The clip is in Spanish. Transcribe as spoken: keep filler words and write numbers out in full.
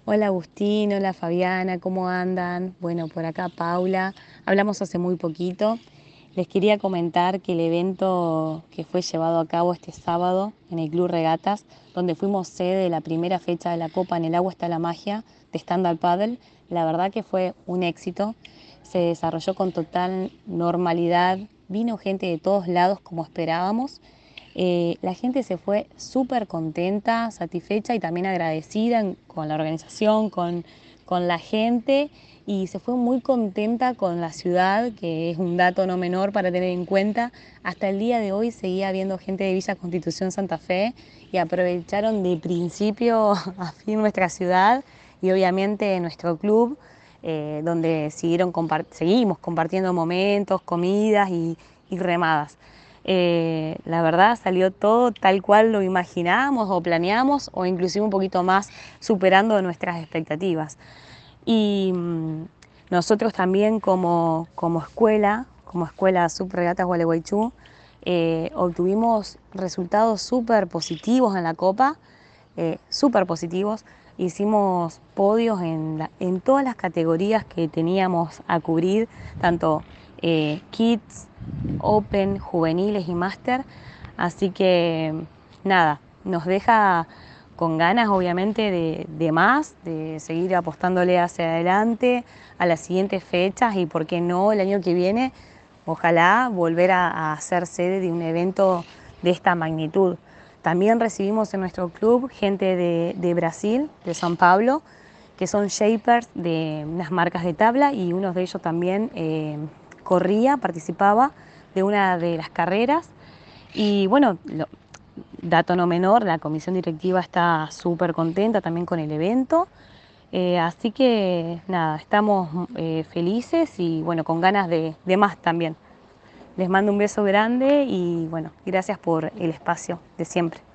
Hola Agustín, hola Fabiana, ¿cómo andan? Bueno, por acá Paula, hablamos hace muy poquito. Les quería comentar que el evento que fue llevado a cabo este sábado en el Club Regatas, donde fuimos sede de la primera fecha de la Copa En el Agua está la Magia de Stand-Up Paddle, la verdad que fue un éxito. Se desarrolló con total normalidad, vino gente de todos lados como esperábamos. Eh, la gente se fue súper contenta, satisfecha y también agradecida en- con la organización, con, con la gente, y se fue muy contenta con la ciudad, que es un dato no menor para tener en cuenta. Hasta el día de hoy seguía habiendo gente de Villa Constitución Santa Fe y aprovecharon de principio a fin nuestra ciudad y obviamente nuestro club, eh, donde siguieron compart- seguimos compartiendo momentos, comidas y, y remadas. Eh, la verdad salió todo tal cual lo imaginábamos o planeamos, o inclusive un poquito más, superando nuestras expectativas. Y mm, nosotros también como, como escuela, como escuela Subregatas Gualeguaychú, eh, obtuvimos resultados súper positivos en la Copa, eh, súper positivos. Hicimos podios en, la- en todas las categorías que teníamos a cubrir, tanto eh, Kids, Open, juveniles y máster. Así que nada, nos deja con ganas obviamente de, de más, de seguir apostándole hacia adelante a las siguientes fechas y por qué no el año que viene, ojalá volver a, a ser sede de un evento de esta magnitud. También recibimos en nuestro club gente de, de Brasil, de San Pablo, que son shapers de unas marcas de tabla, y uno de ellos también eh, corría, participaba de una de las carreras. Y bueno, lo- dato no menor, la comisión directiva está súper contenta también con el evento. Eh, así que nada, estamos eh, felices y bueno, con ganas de, de más también. Les mando un beso grande y bueno, gracias por el espacio de siempre.